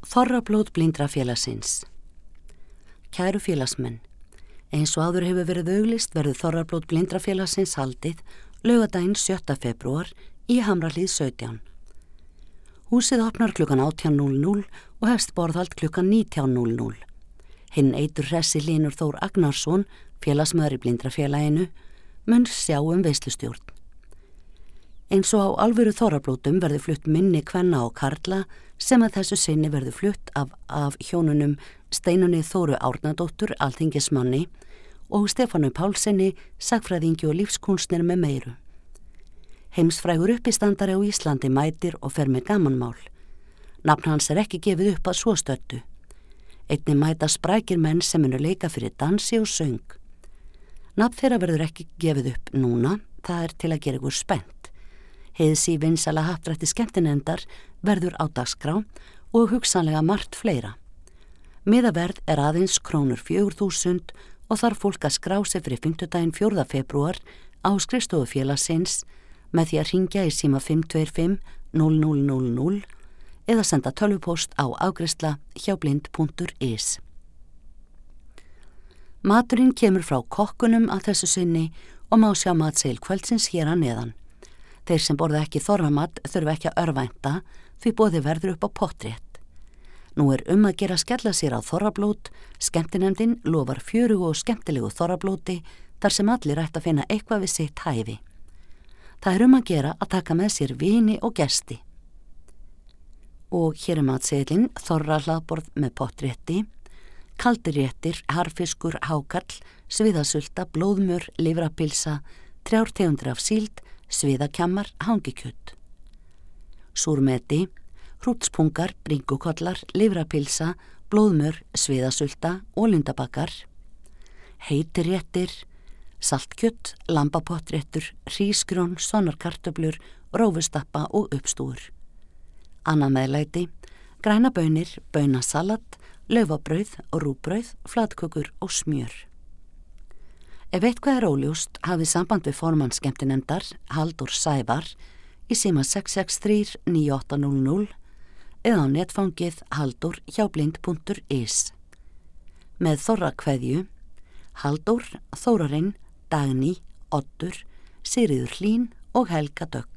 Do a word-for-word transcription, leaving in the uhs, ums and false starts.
Þorrablót Blindrafélagsins. Kæru félagsmenn, eins og áður hefur verið auglýst verður Þorrablót Blindrafélagsins haldið laugardaginn sjötta febrúar í Hamrahlíð sautján. Húsið opnar klukkan átján núll núll og hefst borðhald klukkan nítján núll núll. Hinn eitur hressi Hlynur Þór Agnarsson, félagsmaður í Blindrafélaginu, mun sjá um veislustjórn. Eins og á alvöru þorrablótum verður flutt minni kvenna og karla sem að þessu sinni verður flutt af, af hjónunum Steinunni Þóru Árnadóttur, alþingismanni, og Stefánu Pálssyni, sagfræðingi og lífskúnstnir með meiru. Heimsfrægur uppistandari á Íslandi mætir og fer með gamanmál. Nafn hans er ekki gefið upp að svo stöddu. Einnig mæta sprækir menn sem munu leika fyrir dansi og söng. Nafn þeirra verður ekki gefið upp núna, það er til að gera ykkur spennt. Heiðsí vinsæla happdrætti skemmtinefndar verður á dagskrá og hugsanlega margt fleira. Miðaverð er aðeins krónur fjögur þúsund og þarf fólk að skrá sig fyrir fimmtudaginn fjórða febrúar á skrifstofu félagsins með því að hringja í síma fimm tvö fimm núll núll núll núll eða senda tölvupóst á afgreiðsla hjá blind punktur is. Maturinn kemur frá kokkunum að þessu sinni og má sjá matseðil kvöldsins hér að neðan. Þeir sem borða ekki þorramat þurfa ekki að örvænta því boðið verður upp á pottrétt. Nú er um að gera skella sér á þorrablót, skemmtinefndin lofar fjörugu og skemmtilegu þorrablóti þar sem allir ætti að finna eitthvað við sitt hæfi. Það er um að gera að taka með sér vini og gesti. Og hér er matseðilinn þorra hlaðborð með pottrétti, kaldiréttir, harfiskur, hákarl, sviðasulta, blóðmör, lifrapilsa, þrjár tegundir af síld, sviðakjammar, hangikjöt. Súrmeti, hrútspungar, bringukollar, lifrapilsa, blóðmör, sviðasulta og lundabakar. Heitiréttir, saltkjöt, lambapottréttur, hrísgrjón, sonarkartöflur, rófustappa og uppstúur. Annað meðlæti, græna baunir, baunasalat, laufabrauð, rúbrauð, flatkökur og smjör. Ef eitthvað er óljóst hafið samband við formann skemmtinefndar, Halldór Sævar, í síma sex sex þrír níu átta núll núll eða á netfangið halldór hjá blind punktur is. Með þorrakveðju, Halldór, Þórarinn, Dagný, Oddur, Sigríður Hlín og Helga Dögg.